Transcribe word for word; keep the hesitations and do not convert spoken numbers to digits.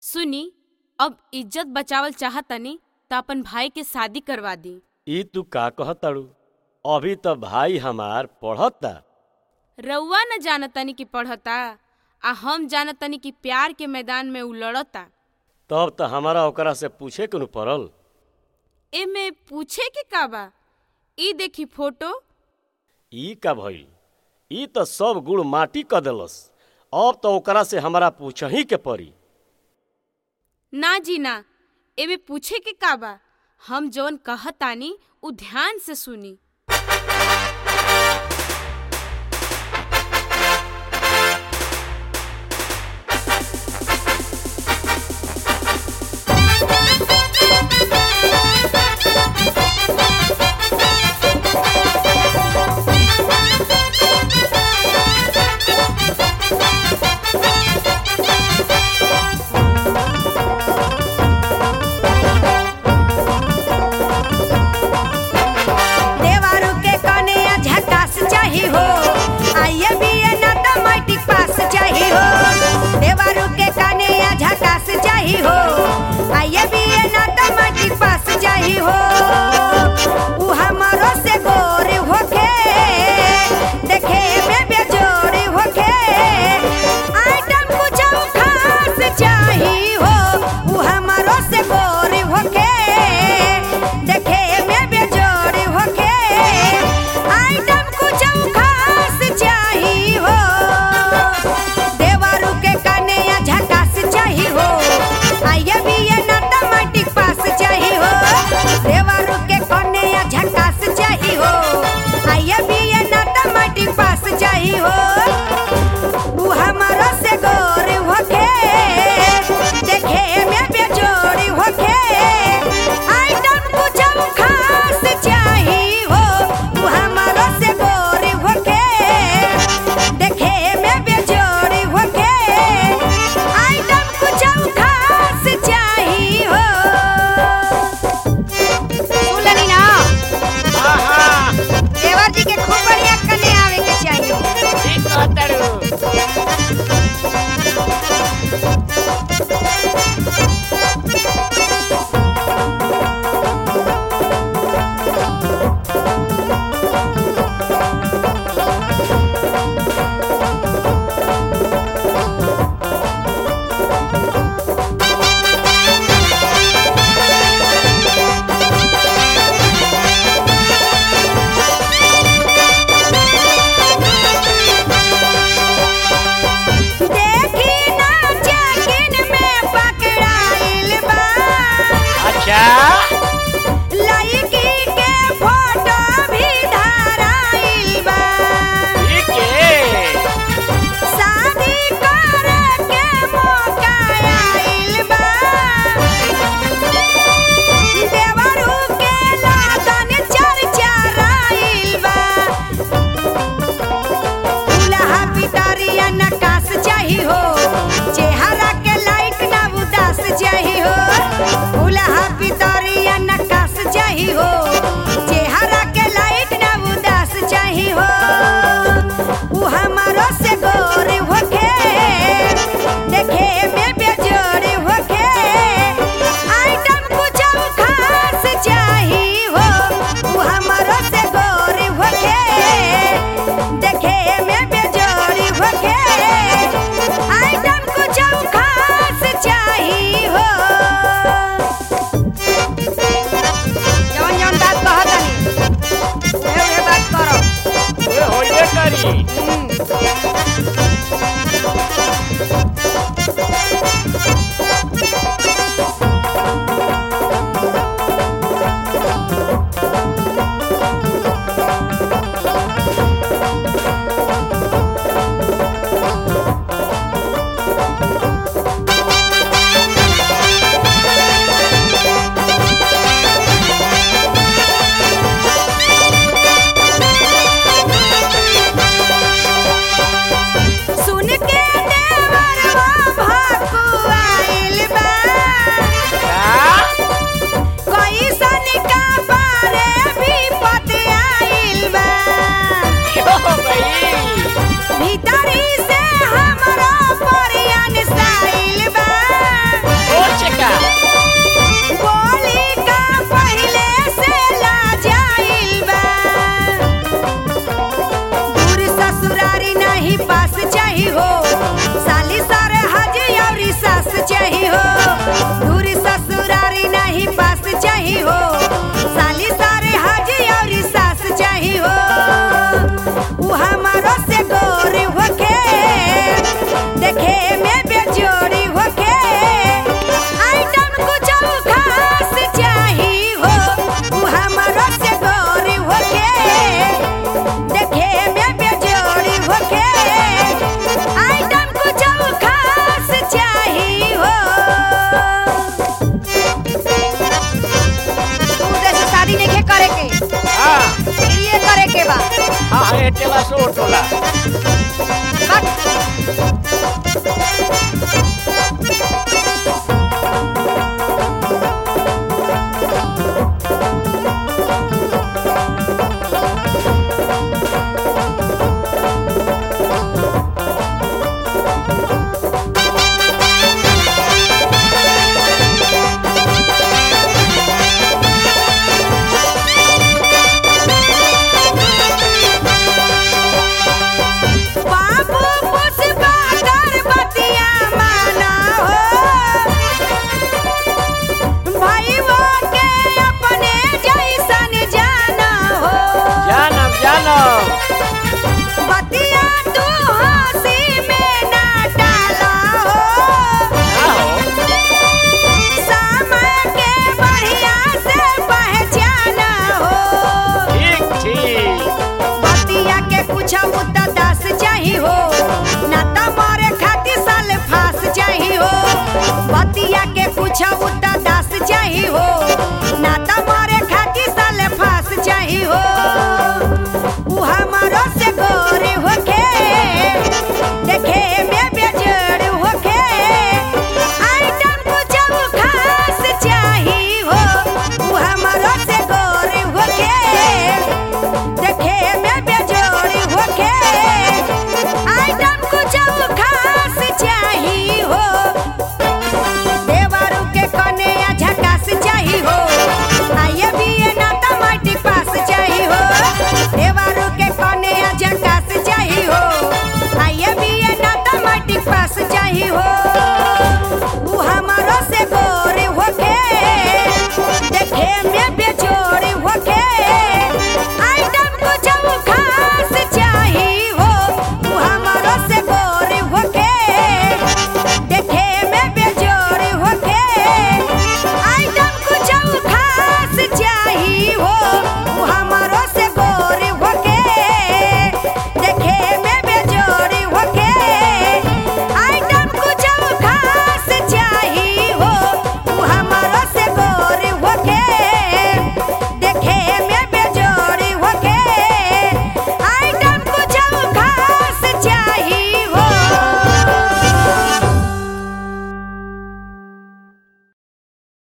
सुनी, अब इज्जत बचावल चाहतनी त अपन भाई के शादी करवा दी। ई तू का कहताड़ू? अभी तो भाई हमार पढ़ता। रउआ न जानतनी कि पढ़ता, आ हम जानतनी कि प्यार के मैदान में उ लड़ता। तब तो हमारा ओकरा से पूछे के न पड़ल। एमे पूछे के का बा? ई देखी फोटो। ई का भइल? ई तो सब गुड़ माटी क देलस। अब तो ओकरा से हमारा पूछही के पड़ी। ना जी ना, एमे पूछे के का बा? हम जवन कहतानी उ ध्यान से सुनी।